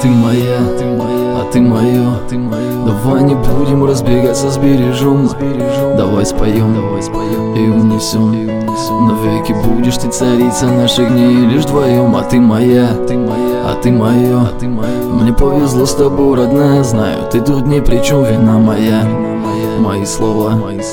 ты моя, а ты мое. Давай не будем разбегаться, сбережем. Давай споем и унесем. Навеки будешь ты царица наших дней, лишь вдвоем. А ты моя, а ты мое. Мне повезло с тобой, родная, знаю, ты тут ни при чем, вина моя. Мои слова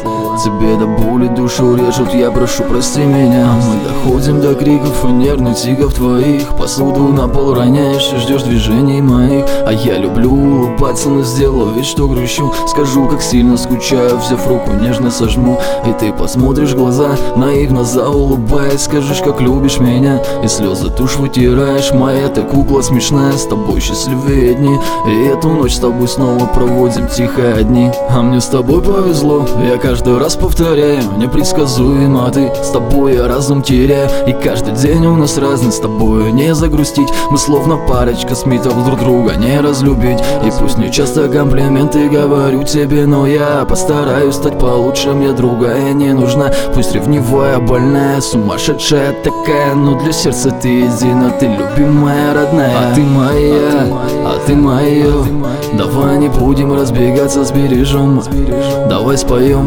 тебе до боли душу режут, я прошу, прости меня. Мы доходим до криков и нервных тиков твоих. Посуду на пол роняешь и ждешь движений моих. А я люблю улыбаться, но сделаю вид, что грущу. Скажу, как сильно скучаю, взяв руку нежно сожму. И ты посмотришь в глаза, наивно заулыбаясь, скажешь, как любишь меня. И слезы тушь вытираешь, моя ты кукла смешная. С тобой счастливее дни, и эту ночь с тобой снова проводим тихо одни. А мне с тобой повезло, я каждый раз повторяю, непредсказуемо ты, с тобой я разум теряю. И каждый день у нас разный, с тобой не загрустить. Мы словно парочка Смитов, друг друга не разлюбить. И пусть не часто комплименты говорю тебе, но я постараюсь стать получше, мне другая не нужна. Пусть ревнивая, больная, сумасшедшая такая, но для сердца ты едина, ты любимая, родная. А ты моя, а ты мое. Давай не будем разбегаться, сбережем. Давай споем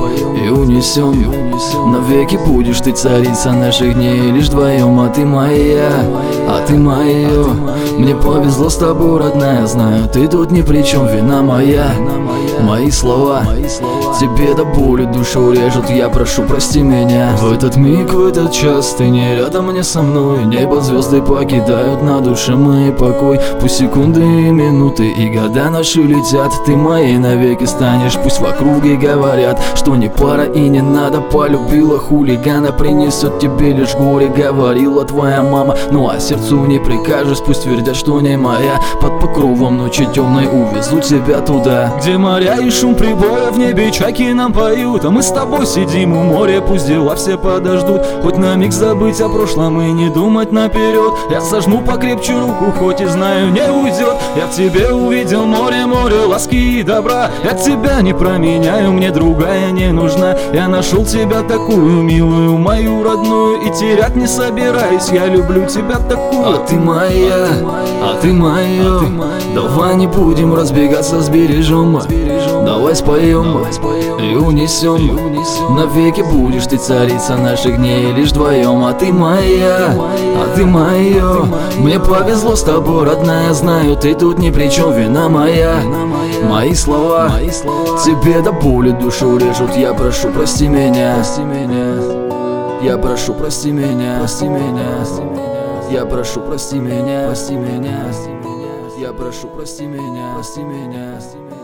и унесем. Навеки будешь ты царица наших дней, лишь вдвоем. А ты моя, а ты мое. Мне повезло с тобой, родная, знаю, ты тут ни при чем, вина моя. Мои слова тебе до боли душу режут, я прошу, прости меня. В этот миг, в этот час ты не рядом мне со мной. Небо, звезды покидают на душе мой покой. Пусть секунды и минуты и года наши летят, ты моей навеки станешь. Пусть в округе говорят, что не пара и не надо. Полюбила хулигана, принесет тебе лишь горе, говорила твоя мама. Ну а сердцу не прикажешь, пусть твердят, что не моя. Под покровом ночи темной увезу тебя туда, где моря и шум прибоя, в небе чайки нам поют. А мы с тобой сидим у моря, пусть дела все подождут. Хоть на миг забыть о прошлом и не думать наперед. Я сожму покрепче руку, хоть и знаю, не уйдет. Я в тебе увидел море, море ласки и добра. Я тебя не променяю, мне другая не нужна. Я нашел тебя такую милую, мою родную, и терять не собираюсь, я люблю тебя такую. А ты моя, а ты мое. Давай не будем разбегаться, сбережем. Давай споем и унесем. Навеки будешь ты царица наших дней, лишь вдвоем. А ты моя, а ты мое. Мне повезло с тобой, родная, знаю, ты тут ни при чем, вина моя. Мои слова тебе до боли душу режут, я прошу, прости меня. Я прошу, прости меня. Я прошу, прости меня. Я прошу, прости меня.